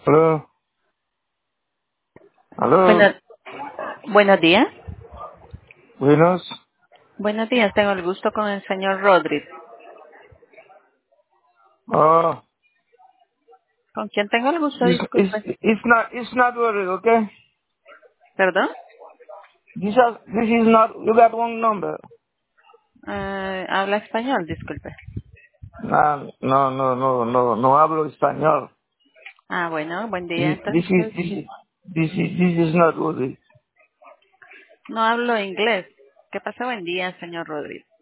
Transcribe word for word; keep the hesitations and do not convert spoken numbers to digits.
Aló, aló, Bueno, buenos días. buenos. Buenos días, tengo el gusto con el señor Rodríguez. Oh, ¿Con quién tengo el gusto? it's, it's, Disculpe. it's not, it's not worried, okay? ¿Perdón? This, is- this is not, you got one number. Eh, habla español, disculpe. No, no, no, no, no, no hablo español. Ah, bueno, buen día. This, this is, Entonces, this is, this is, this is not worried. no hablo inglés. ¿Qué pasa? Buen día, señor Rodríguez.